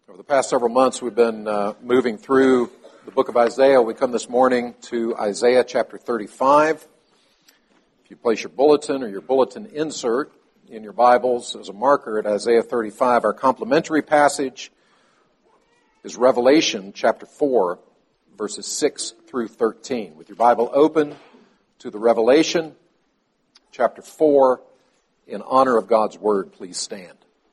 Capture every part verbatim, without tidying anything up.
Over the past several months, we've been uh, moving through the book of Isaiah. We come this morning to Isaiah chapter thirty-five. If you place your bulletin or your bulletin insert in your Bibles as a marker at Isaiah thirty-five, our complementary passage is Revelation chapter four, verses six through thirteen. With your Bible open to the Revelation chapter four, in honor of God's Word, please stand.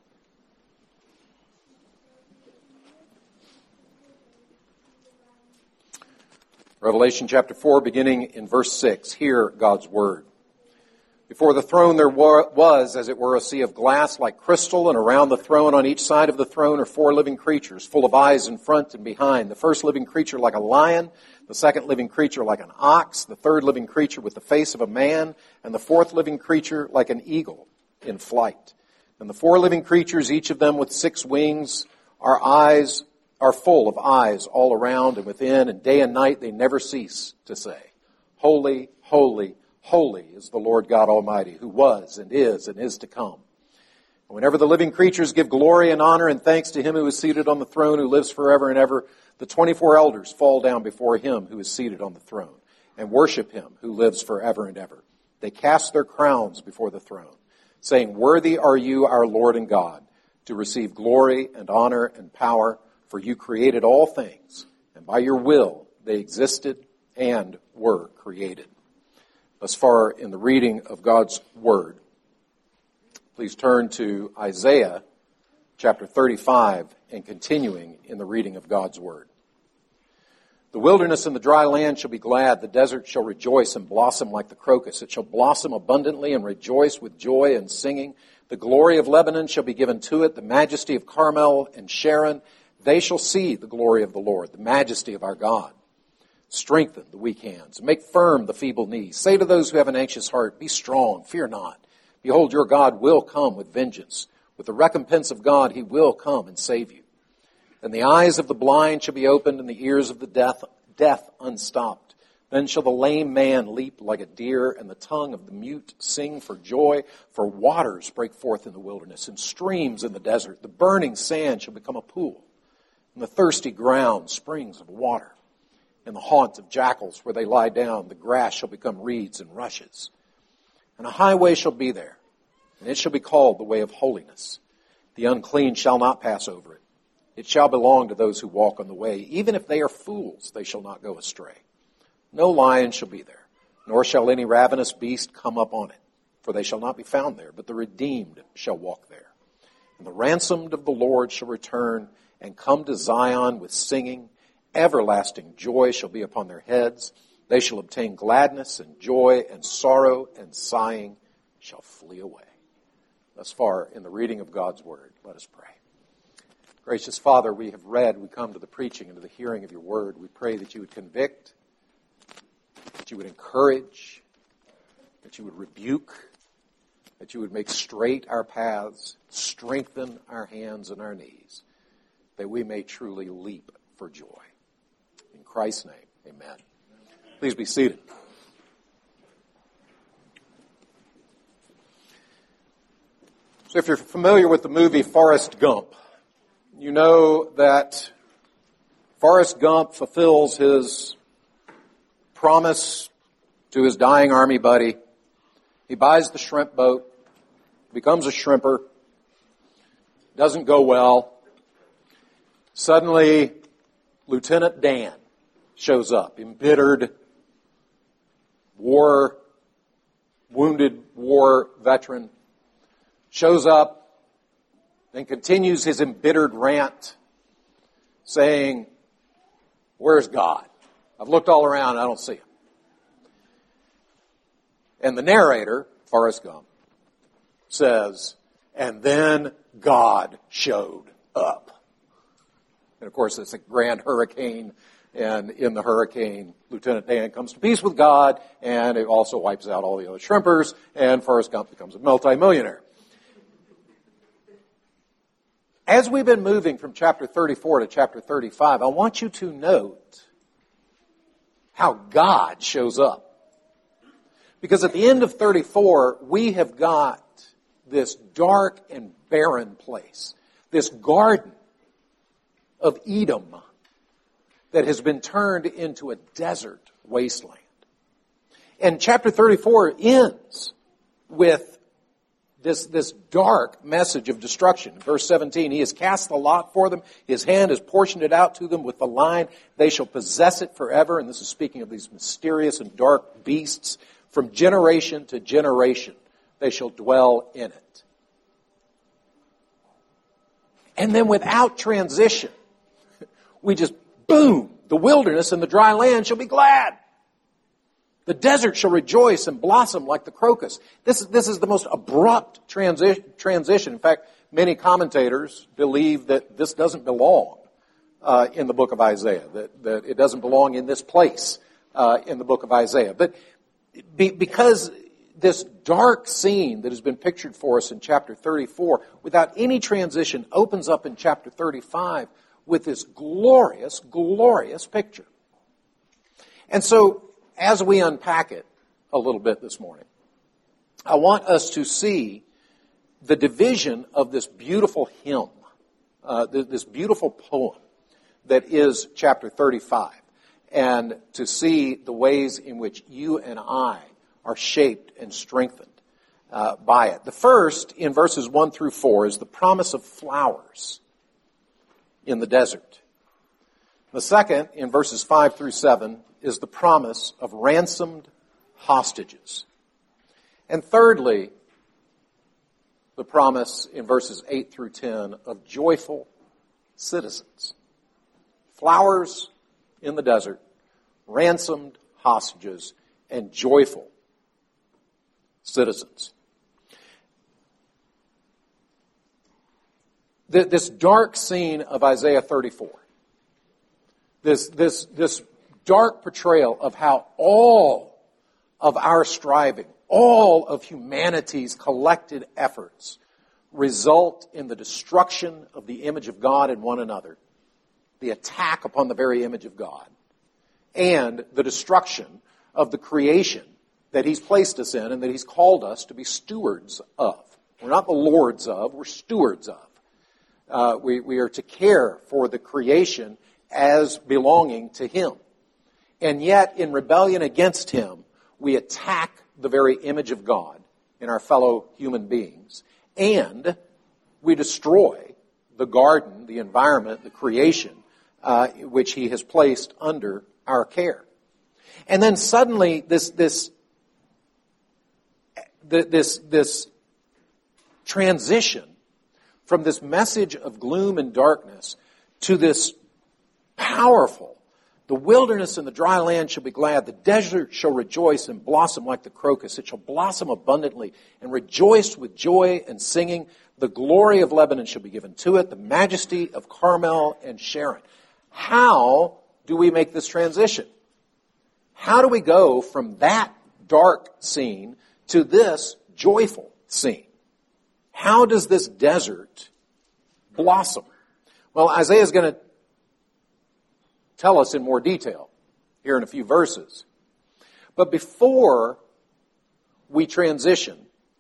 Revelation chapter four, beginning in verse six. Hear God's word. Before the throne there was, as it were, a sea of glass like crystal, and around the throne on each side of the throne are four living creatures, full of eyes in front and behind. The first living creature like a lion, the second living creature like an ox, the third living creature with the face of a man, and the fourth living creature like an eagle in flight. And the four living creatures, each of them with six wings, are eyes are full of eyes all around and within, and day and night they never cease to say, Holy, holy, holy is the Lord God Almighty, who was and is and is to come. And whenever the living creatures give glory and honor and thanks to him who is seated on the throne, who lives forever and ever, the twenty-four elders fall down before him who is seated on the throne and worship him who lives forever and ever. They cast their crowns before the throne, saying, Worthy are you, our Lord and God, to receive glory and honor and power, for you created all things, and by your will they existed and were created. Thus far in the reading of God's Word, please turn to Isaiah chapter thirty-five and continuing in the reading of God's Word. The wilderness and the dry land shall be glad. The desert shall rejoice and blossom like the crocus. It shall blossom abundantly and rejoice with joy and singing. The glory of Lebanon shall be given to it, the majesty of Carmel and Sharon. They shall see the glory of the Lord, the majesty of our God. Strengthen the weak hands, make firm the feeble knees. Say to those who have an anxious heart, Be strong, fear not. Behold, your God will come with vengeance. With the recompense of God, he will come and save you. And the eyes of the blind shall be opened, and the ears of the deaf, deaf unstopped. Then shall the lame man leap like a deer, and the tongue of the mute sing for joy. For waters break forth in the wilderness, and streams in the desert. The burning sand shall become a pool, and the thirsty ground springs of water. In the haunt of jackals where they lie down, the grass shall become reeds and rushes. And a highway shall be there, and it shall be called the way of holiness. The unclean shall not pass over it. It shall belong to those who walk on the way. Even if they are fools, they shall not go astray. No lion shall be there, nor shall any ravenous beast come up on it, for they shall not be found there, but the redeemed shall walk there. And the ransomed of the Lord shall return and come to Zion with singing. Everlasting joy shall be upon their heads. They shall obtain gladness and joy, and sorrow and sighing shall flee away. Thus far in the reading of God's Word, let us pray. Gracious Father, we have read, we come to the preaching and to the hearing of your Word. We pray that you would convict, that you would encourage, that you would rebuke, that you would make straight our paths, strengthen our hands and our knees, that we may truly leap for joy. In Christ's name, amen. Please be seated. So if you're familiar with the movie Forrest Gump, you know that Forrest Gump fulfills his promise to his dying army buddy. He buys the shrimp boat, becomes a shrimper, doesn't go well. Suddenly, Lieutenant Dan shows up, embittered, war, wounded war veteran, shows up and continues his embittered rant, saying, Where's God? I've looked all around, I don't see him. And the narrator, Forrest Gump, says, and then God showed up. And of course, it's a grand hurricane, and in the hurricane, Lieutenant Dan comes to peace with God, and it also wipes out all the other shrimpers, and Forrest Gump becomes a multimillionaire. As we've been moving from chapter thirty-four to chapter thirty-five, I want you to note how God shows up. Because at the end of thirty-four, we have got this dark and barren place, this garden of Edom that has been turned into a desert wasteland. And chapter thirty-four ends with this, this dark message of destruction. Verse seventeen, he has cast the lot for them. His hand has portioned it out to them with the line. They shall possess it forever. And this is speaking of these mysterious and dark beasts. From generation to generation, they shall dwell in it. And then without transition, we just, boom, the wilderness and the dry land shall be glad. The desert shall rejoice and blossom like the crocus. This is, this is the most abrupt transi- transition. In fact, many commentators believe that this doesn't belong uh, in the book of Isaiah, that, that it doesn't belong in this place uh, in the book of Isaiah. But be, because this dark scene that has been pictured for us in chapter thirty-four, without any transition, opens up in chapter thirty-five with this glorious, glorious picture. And so, as we unpack it a little bit this morning, I want us to see the division of this beautiful hymn, uh, this beautiful poem that is chapter thirty-five, and to see the ways in which you and I are shaped and strengthened uh, by it. The first, in verses one through four, is the promise of flowers in the desert. The second, in verses five through seven, is the promise of ransomed hostages. And thirdly, the promise in verses eight through ten of joyful citizens. Flowers in the desert, ransomed hostages, and joyful citizens. This dark scene of Isaiah thirty-four, this, this, this dark portrayal of how all of our striving, all of humanity's collected efforts result in the destruction of the image of God in one another, the attack upon the very image of God, and the destruction of the creation that He's placed us in and that He's called us to be stewards of. We're not the lords of, we're stewards of. Uh, we, we are to care for the creation as belonging to Him. And yet, in rebellion against Him, we attack the very image of God in our fellow human beings. And we destroy the garden, the environment, the creation, uh, which He has placed under our care. And then suddenly, this, this, this, this transition from this message of gloom and darkness to this powerful, the wilderness and the dry land shall be glad, the desert shall rejoice and blossom like the crocus. It shall blossom abundantly and rejoice with joy and singing. The glory of Lebanon shall be given to it, the majesty of Carmel and Sharon. How do we make this transition? How do we go from that dark scene to this joyful scene? How does this desert blossom? Well, Isaiah is going to tell us in more detail here in a few verses. But before we transition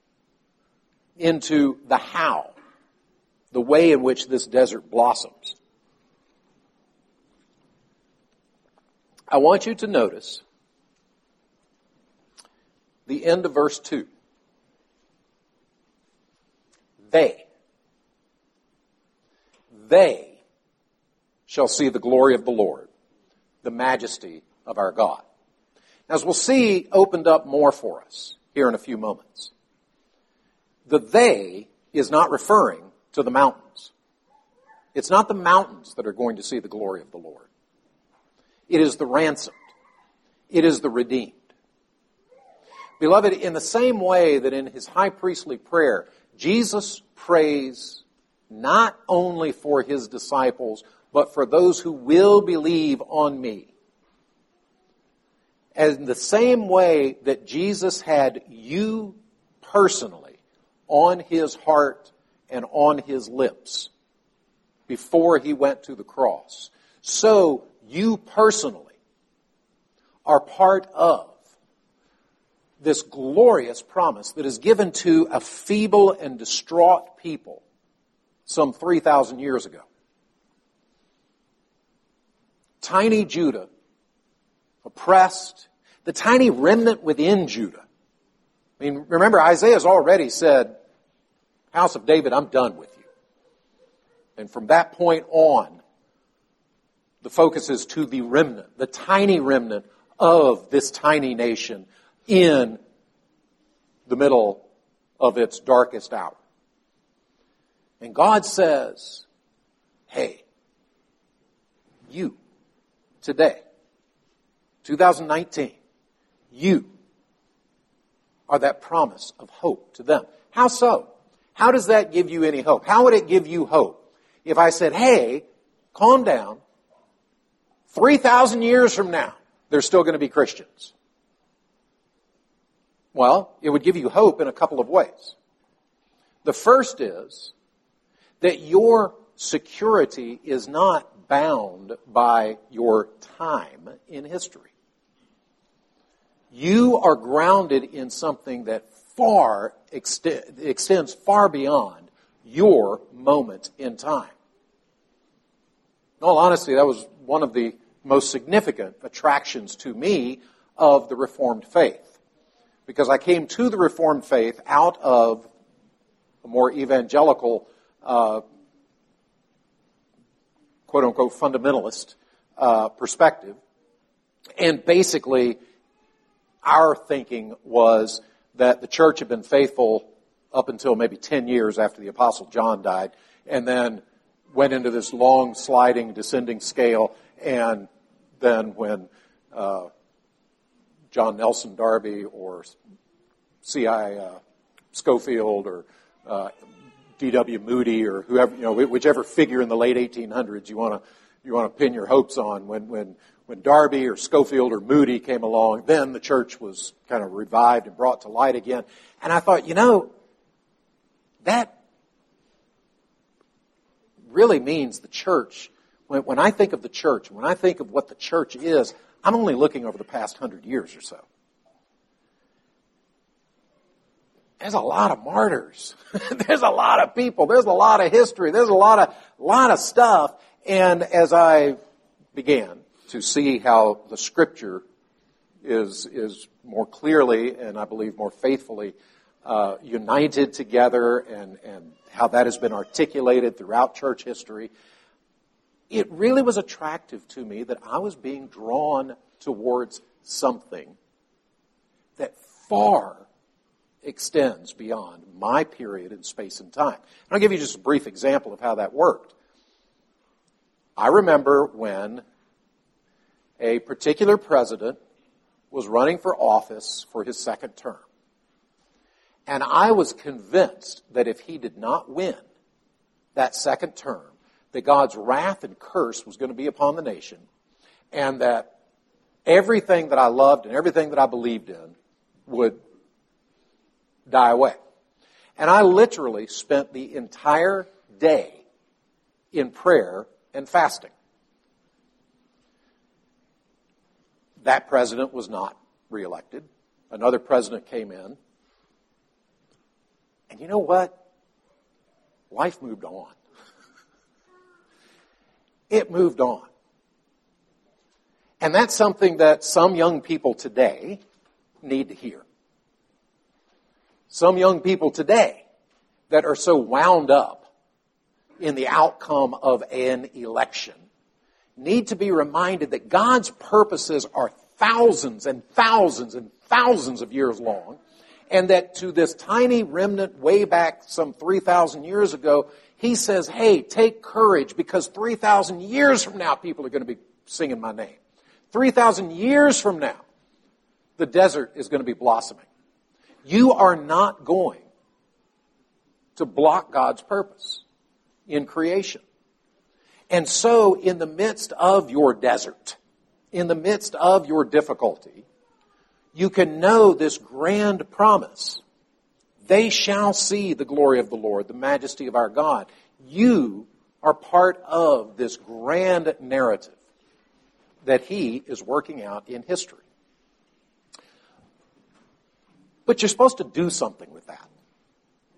into the how, the way in which this desert blossoms, I want you to notice the end of verse two. They, they shall see the glory of the Lord, the majesty of our God. Now, as we'll see opened up more for us here in a few moments, the they is not referring to the mountains. It's not the mountains that are going to see the glory of the Lord. It is the ransomed. It is the redeemed. Beloved, in the same way that in His high priestly prayer, Jesus prays not only for His disciples, but for those who will believe on me. And in the same way that Jesus had you personally on His heart and on His lips before He went to the cross, so you personally are part of this glorious promise that is given to a feeble and distraught people some three thousand years ago. tiny Judah, oppressed, the tiny remnant within Judah. I mean, remember, Isaiah's already said, House of David, I'm done with you. And from that point on, the focus is to the remnant, the tiny remnant of this tiny nation in the middle of its darkest hour. And God says, hey, you, today, twenty nineteen, you are that promise of hope to them. How so? How does that give you any hope? How would it give you hope if I said, hey, calm down, three thousand years from now, there's still going to be Christians? Well, it would give you hope in a couple of ways. The first is that your security is not bound by your time in history. You are grounded in something that far ext- extends far beyond your moment in time. In all honesty, that was one of the most significant attractions to me of the Reformed faith. Because I came to the Reformed faith out of a more evangelical, uh, quote-unquote, fundamentalist uh, perspective. And basically, our thinking was that the church had been faithful up until maybe ten years after the Apostle John died, and then went into this long, sliding, descending scale, and then when uh, John Nelson Darby or C I Uh, Scofield or uh, D W Moody or whoever, you know, whichever figure in the late eighteen hundreds you want to you want to pin your hopes on, when when when Darby or Scofield or Moody came along, then the church was kind of revived and brought to light again. And I thought, you know, that really means the church. When, when I think of the church, when I think of what the church is, I'm only looking over the past hundred years or so. There's a lot of martyrs. There's a lot of people. There's a lot of history. There's a lot of, lot of stuff. And as I began to see how the Scripture is, is more clearly and I believe more faithfully uh, united together, and, and how that has been articulated throughout church history, it really was attractive to me that I was being drawn towards something that far extends beyond my period in space and time. And I'll give you just a brief example of how that worked. I remember when a particular president was running for office for his second term. And I was convinced that if he did not win that second term, that God's wrath and curse was going to be upon the nation, and that everything that I loved and everything that I believed in would die away. And I literally spent the entire day in prayer and fasting. That president was not reelected. Another president came in. And you know what? Life moved on. It moved on. And that's something that some young people today need to hear. Some young people today that are so wound up in the outcome of an election need to be reminded that God's purposes are thousands and thousands and thousands of years long, and that to this tiny remnant way back some three thousand years ago, He says, hey, take courage, because three thousand years from now, people are going to be singing my name. three thousand years from now, the desert is going to be blossoming. You are not going to block God's purpose in creation. And so, in the midst of your desert, in the midst of your difficulty, you can know this grand promise. They shall see the glory of the Lord, the majesty of our God. You are part of this grand narrative that He is working out in history. But you're supposed to do something with that.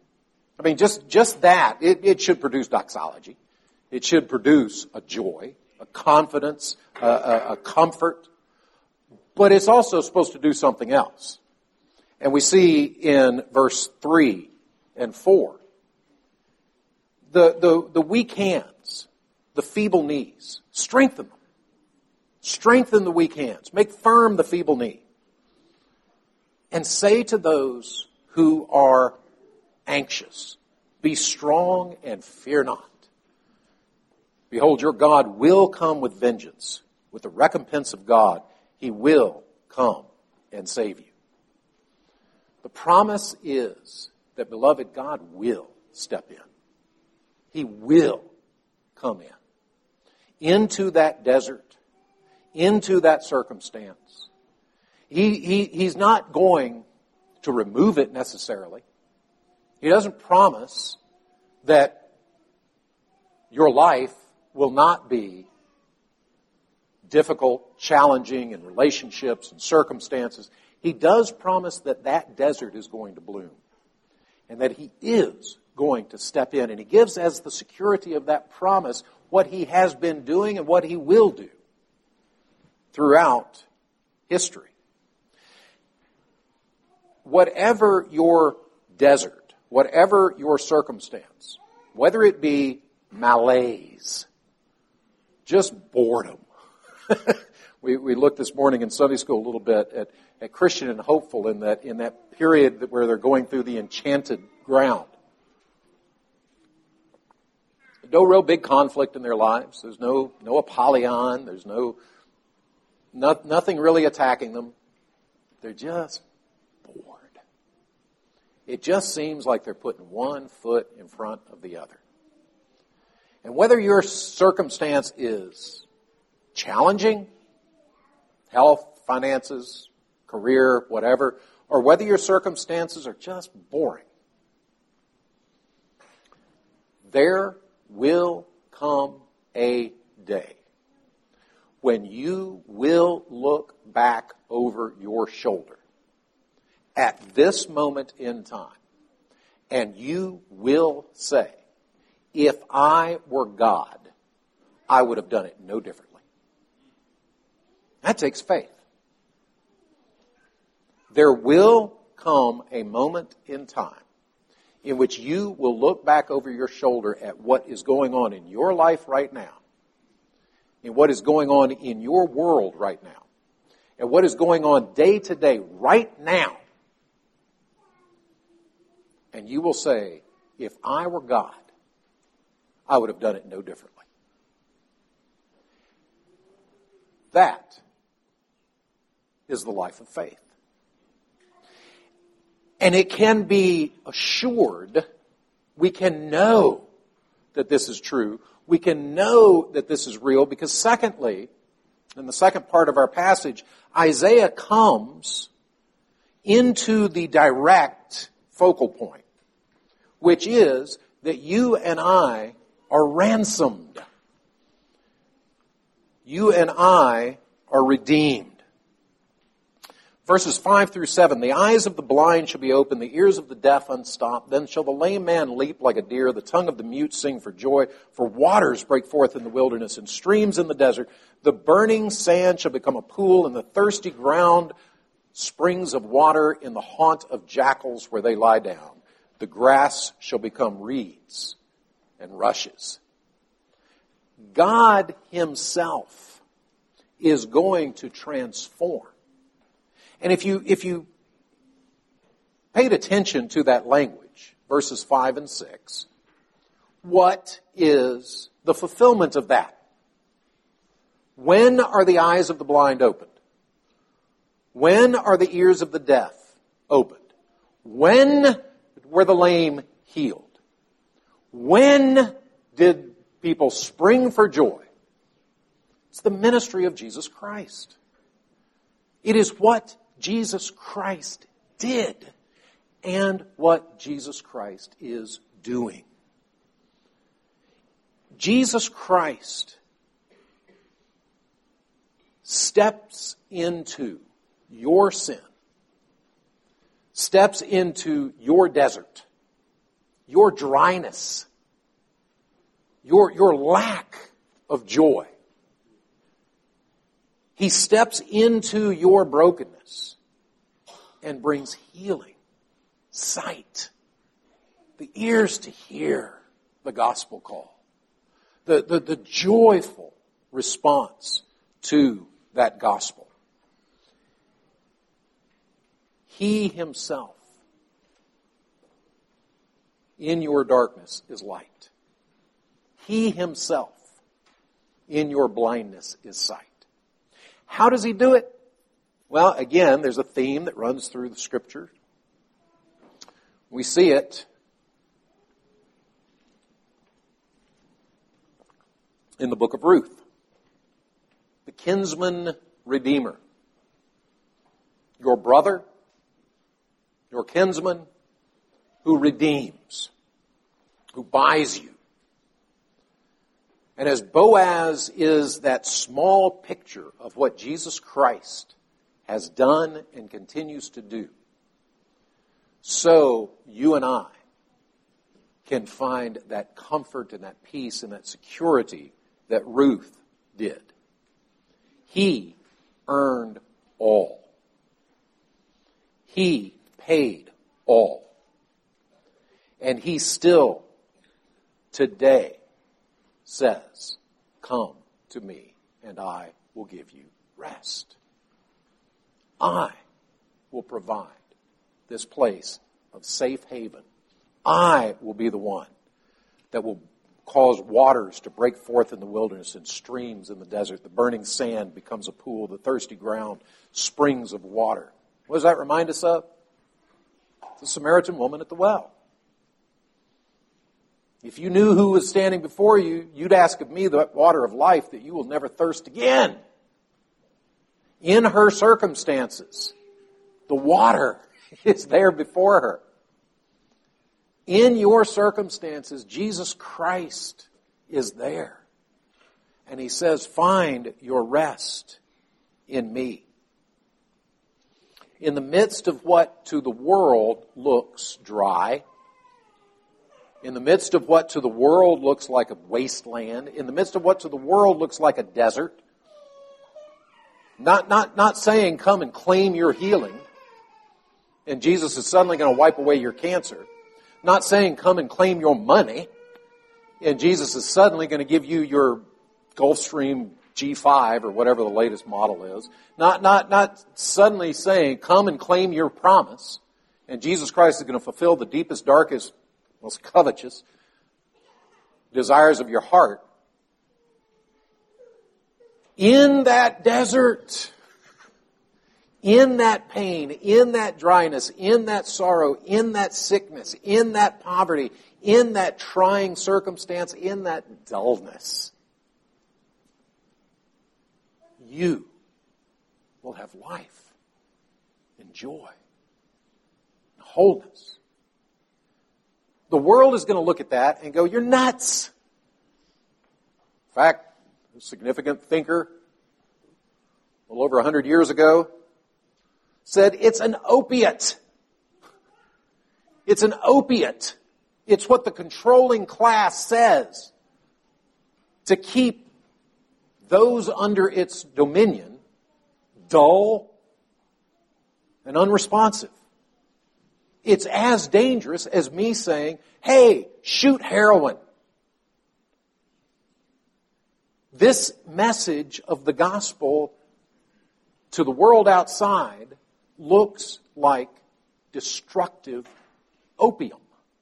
I mean, just, just that, it, it should produce doxology. It should produce a joy. a confidence, a, a, a comfort. But it's also supposed to do something else. And we see in verse three and four, the, the, the weak hands, the feeble knees, strengthen them. Strengthen the weak hands. Make firm the feeble knee. And say to those who are anxious, be strong and fear not. Behold, your God will come with vengeance. With the recompense of God, He will come and save you. The promise is that, beloved, God will step in. He will come in. Into that desert, into that circumstance. He, he, he's not going to remove it necessarily. He doesn't promise that your life will not be difficult, challenging in relationships and circumstances. He does promise that that desert is going to bloom and that He is going to step in. And He gives as the security of that promise what He has been doing and what He will do throughout history. Whatever your desert, whatever your circumstance, whether it be malaise, just boredom. we, we looked this morning in Sunday school a little bit at, at Christian and Hopeful in that, in that period where they're going through the enchanted ground. No real big conflict in their lives. There's no, no Apollyon. There's no, no, nothing really attacking them. They're just bored. It just seems like they're putting one foot in front of the other. And whether your circumstance is challenging, health, finances, career, whatever, or whether your circumstances are just boring, there will come a day when you will look back over your shoulder at this moment in time, and you will say, if I were God, I would have done it no differently. That takes faith. There will come a moment in time in which you will look back over your shoulder at what is going on in your life right now, and what is going on in your world right now, and what is going on day to day right now. And you will say, if I were God, I would have done it no differently. That is the life of faith. And it can be assured, we can know that this is true. We can know that this is real because secondly, in the second part of our passage, Isaiah comes into the direct focal point, which is that you and I are ransomed. You and I are redeemed. Verses five through seven, the eyes of the blind shall be opened, the ears of the deaf unstopped. Then shall the lame man leap like a deer, the tongue of the mute sing for joy. For waters break forth in the wilderness and streams in the desert. The burning sand shall become a pool, and the thirsty ground springs of water in the haunt of jackals where they lie down. The grass shall become reeds and rushes. God Himself is going to transform. And if you, if you paid attention to that language, verses five and six, what is the fulfillment of that? When are the eyes of the blind opened? When are the ears of the deaf opened? When were the lame healed? When did people spring for joy? It's the ministry of Jesus Christ. It is what Jesus Christ did and what Jesus Christ is doing. Jesus Christ steps into your sin, steps into your desert, your dryness, your, your lack of joy, He steps into your brokenness and brings healing, sight, the ears to hear the gospel call, the, the, the joyful response to that gospel. He himself in your darkness is light. He himself in your blindness is sight. How does he do it? Well, again, there's a theme that runs through the Scripture. We see it in the book of Ruth. The kinsman redeemer. Your brother, your kinsman, who redeems, who buys you. And as Boaz is that small picture of what Jesus Christ has done and continues to do, so you and I can find that comfort and that peace and that security that Ruth did. He earned all. He paid all. And he still, today, says, "Come to me, and I will give you rest. I will provide this place of safe haven. I will be the one that will cause waters to break forth in the wilderness and streams in the desert. The burning sand becomes a pool, the thirsty ground, springs of water." What does that remind us of? The Samaritan woman at the well. If you knew who was standing before you, you'd ask of me the water of life that you will never thirst again. In her circumstances, the water is there before her. In your circumstances, Jesus Christ is there. And he says, "Find your rest in me." In the midst of what to the world looks dry, in the midst of what to the world looks like a wasteland, in the midst of what to the world looks like a desert, not, not, not saying come and claim your healing, and Jesus is suddenly going to wipe away your cancer. Not saying come and claim your money, and Jesus is suddenly going to give you your Gulfstream G five or whatever the latest model is. Not, not, not suddenly saying come and claim your promise, and Jesus Christ is going to fulfill the deepest, darkest, most covetous desires of your heart. In that desert, in that pain, in that dryness, in that sorrow, in that sickness, in that poverty, in that trying circumstance, in that dullness, you will have life and joy and wholeness. The world is going to look at that and go, "You're nuts." In fact, a significant thinker, a little over a hundred years ago, said it's an opiate. It's an opiate. It's what the controlling class says to keep those under its dominion dull and unresponsive. It's as dangerous as me saying, "Hey, shoot heroin." This message of the gospel to the world outside looks like destructive opium.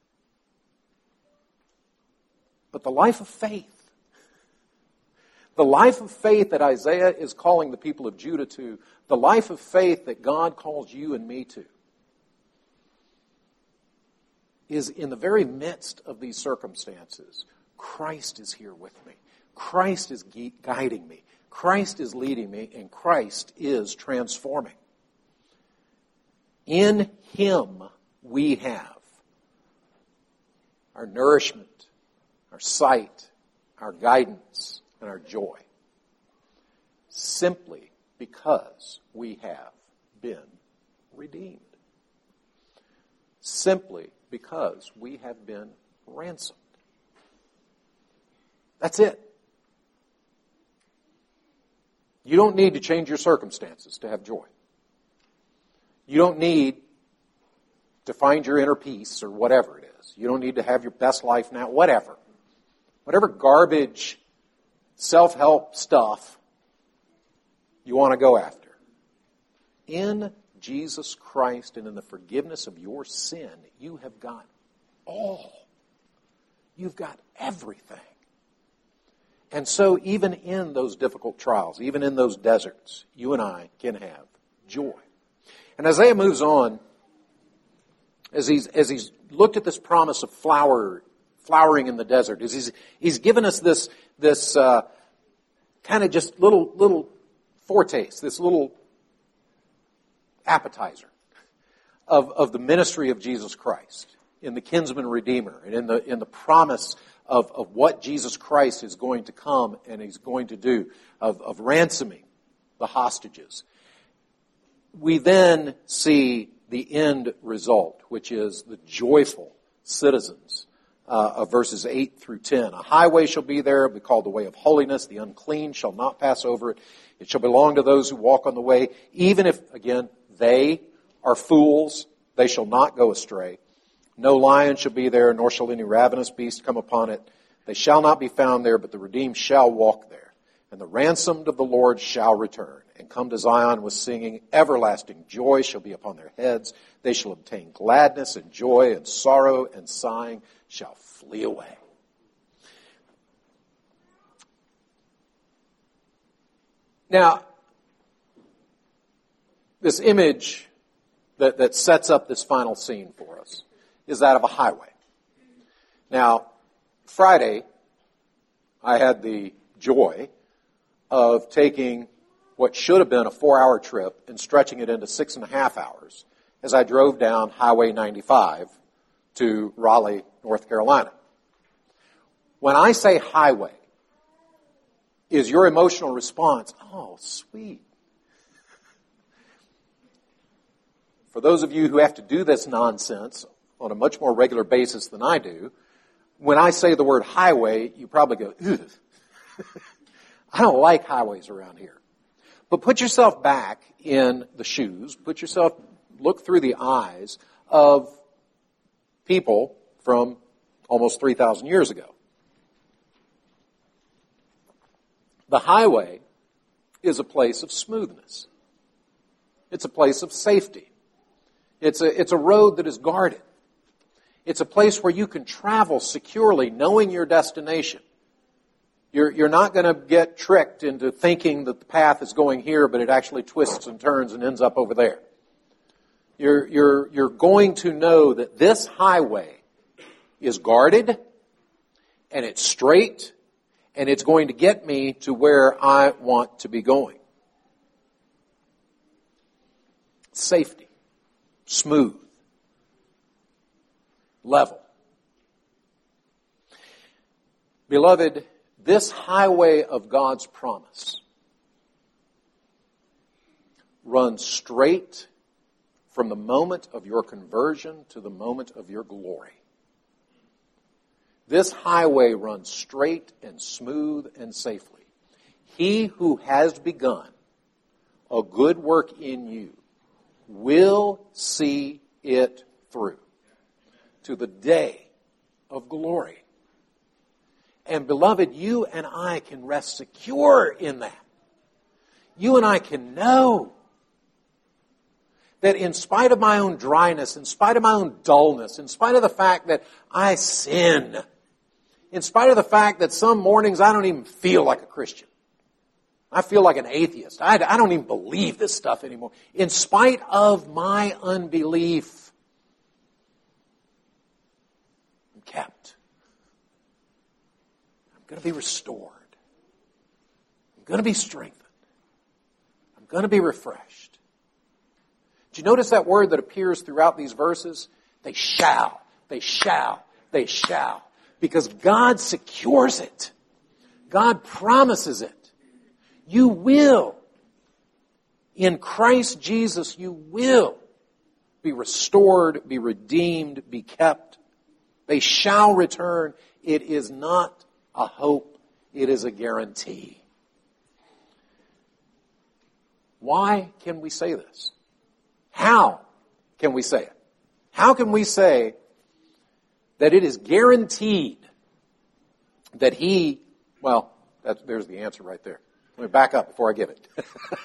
But the life of faith, the life of faith that Isaiah is calling the people of Judah to, the life of faith that God calls you and me to, is in the very midst of these circumstances. Christ is here with me. Christ is guiding me. Christ is leading me, and Christ is transforming. In Him we have our nourishment, our sight, our guidance, and our joy. Simply because we have been redeemed. Simply because we have been ransomed. That's it. You don't need to change your circumstances to have joy. You don't need to find your inner peace or whatever it is. You don't need to have your best life now, whatever. Whatever garbage, self-help stuff you want to go after. In Jesus Christ and in the forgiveness of your sin, you have got all. You've got everything. And so even in those difficult trials, even in those deserts, you and I can have joy. And Isaiah moves on, as he's, as he's looked at this promise of flower, flowering in the desert, as he's, he's given us this, this uh, kind of just little, little foretaste, this little appetizer of, of the ministry of Jesus Christ in the kinsman redeemer and in the, in the promise of, of what Jesus Christ is going to come and he's going to do, of, of ransoming the hostages. We then see the end result, which is the joyful citizens uh, of verses eight through ten. A highway shall be there, it'll be called the way of holiness. The unclean shall not pass over it. It shall belong to those who walk on the way, even if, again, they are fools, they shall not go astray. No lion shall be there, nor shall any ravenous beast come upon it. They shall not be found there, but the redeemed shall walk there. And the ransomed of the Lord shall return, and come to Zion with singing. Everlasting joy shall be upon their heads. They shall obtain gladness and joy, and sorrow and sighing shall flee away. Now, this image that, that sets up this final scene for us is that of a highway. Now, Friday, I had the joy of taking what should have been a four-hour trip and stretching it into six and a half hours as I drove down Highway ninety-five to Raleigh, North Carolina. When I say highway, is your emotional response, oh, sweet. For those of you who have to do this nonsense on a much more regular basis than I do, when I say the word highway, you probably go, ugh. I don't like highways around here. But put yourself back in the shoes, put yourself, look through the eyes of people from almost three thousand years ago. The highway is a place of smoothness. It's a place of safety. It's a, it's a road that is guarded. It's a place where you can travel securely, knowing your destination. You're, you're not going to get tricked into thinking that the path is going here, but it actually twists and turns and ends up over there. You're, you're, you're going to know that this highway is guarded, and it's straight, and it's going to get me to where I want to be going. Safety. Smooth. Level. Beloved, this highway of God's promise runs straight from the moment of your conversion to the moment of your glory. This highway runs straight and smooth and safely. He who has begun a good work in you will see it through to the day of glory. And beloved, you and I can rest secure in that. You and I can know that in spite of my own dryness, in spite of my own dullness, in spite of the fact that I sin, in spite of the fact that some mornings I don't even feel like a Christian, I feel like an atheist. I, I don't even believe this stuff anymore. In spite of my unbelief, I'm kept. I'm going to be restored. I'm going to be strengthened. I'm going to be refreshed. Did you notice that word that appears throughout these verses? They shall. They shall. They shall. Because God secures it. God promises it. You will. In Christ Jesus, you will be restored, be redeemed, be kept. They shall return. It is not a hope. It is a guarantee. Why can we say this? How can we say it? How can we say that it is guaranteed that he, well, that's, there's the answer right there. Let me back up before I give it.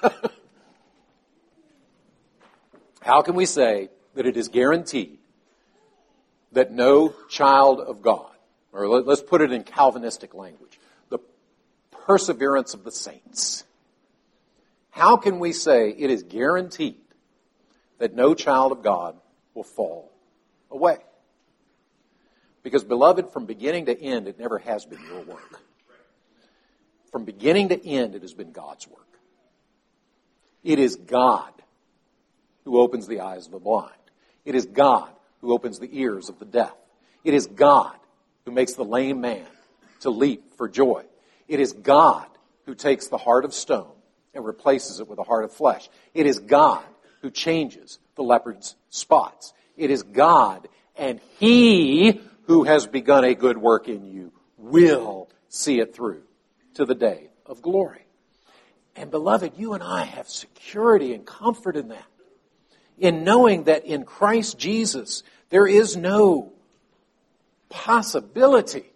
How can we say that it is guaranteed that no child of God, or let, let's put it in Calvinistic language, the perseverance of the saints. How can we say it is guaranteed that no child of God will fall away? Because, beloved, from beginning to end, it never has been your work. From beginning to end, it has been God's work. It is God who opens the eyes of the blind. It is God who opens the ears of the deaf. It is God who makes the lame man to leap for joy. It is God who takes the heart of stone and replaces it with a heart of flesh. It is God who changes the leopard's spots. It is God, and He who has begun a good work in you will see it through to the day of glory. And beloved, you and I have security and comfort in that, in knowing that in Christ Jesus there is no possibility.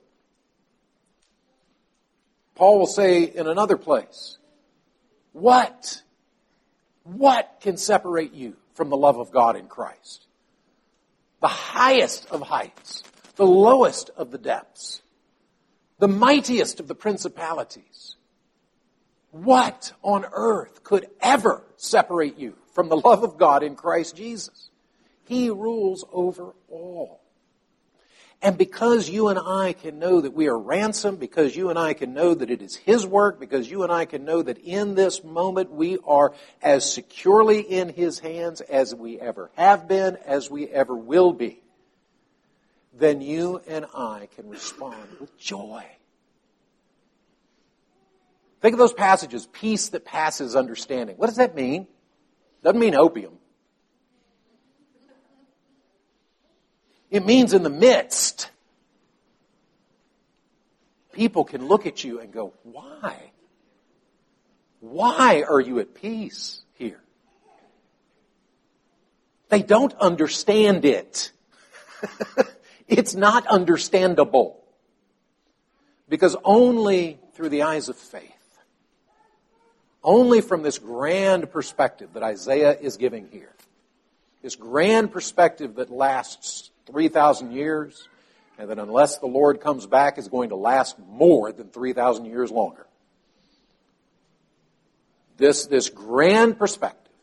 Paul will say in another place, What? What can separate you from the love of God in Christ? The highest of heights, the lowest of the depths, the mightiest of the principalities. What on earth could ever separate you from the love of God in Christ Jesus? He rules over all. And because you and I can know that we are ransomed, because you and I can know that it is His work, because you and I can know that in this moment we are as securely in His hands as we ever have been, as we ever will be, then you and I can respond with joy. Think of those passages, peace that passes understanding. What does that mean? Doesn't mean opium. It means in the midst, people can look at you and go, why? Why are you at peace here? They don't understand it. It's not understandable. Because only through the eyes of faith, only from this grand perspective that Isaiah is giving here, this grand perspective that lasts three thousand years, and that unless the Lord comes back is going to last more than three thousand years longer. This, this grand perspective,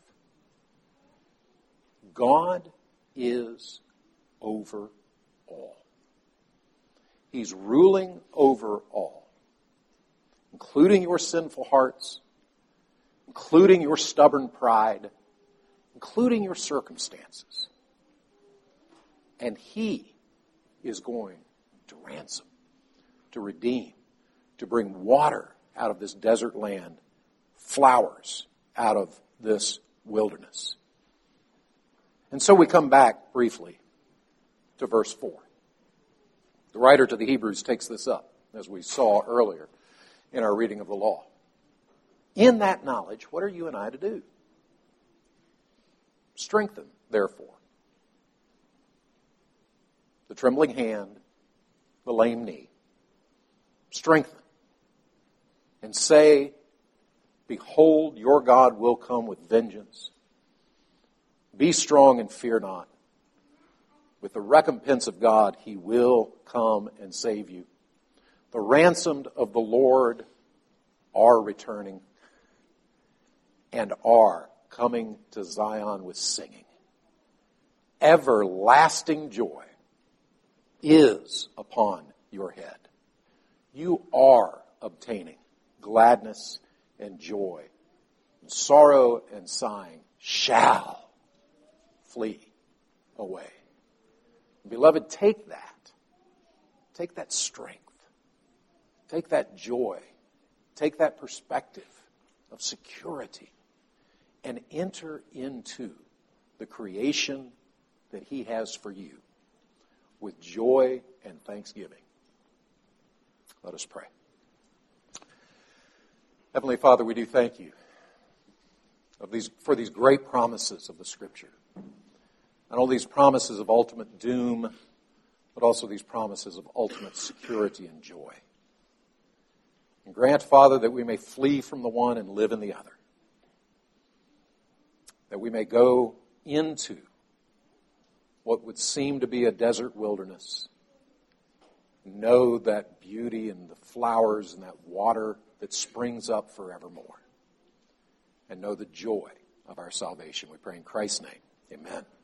God is over all. He's ruling over all, including your sinful hearts, including your stubborn pride, including your circumstances. And He is going to ransom, to redeem, to bring water out of this desert land, flowers out of this wilderness. And so we come back briefly to verse four. The writer to the Hebrews takes this up, as we saw earlier in our reading of the law. In that knowledge, what are you and I to do? Strengthen, therefore, the trembling hand, the lame knee. Strengthen. And say, behold, your God will come with vengeance. Be strong and fear not. With the recompense of God, He will come and save you. The ransomed of the Lord are returning and are coming to Zion with singing. Everlasting joy is upon your head. You are obtaining gladness and joy. And sorrow and sighing shall flee away. Beloved, take that. Take that strength. Take that joy. Take that perspective of security and enter into the creation that He has for you with joy and thanksgiving. Let us pray. Heavenly Father, we do thank You of these, for these great promises of the Scripture. Not only these promises of ultimate doom, but also these promises of ultimate security and joy. And grant, Father, that we may flee from the one and live in the other. That we may go into what would seem to be a desert wilderness, know that beauty and the flowers and that water that springs up forevermore, and know the joy of our salvation. We pray in Christ's name. Amen.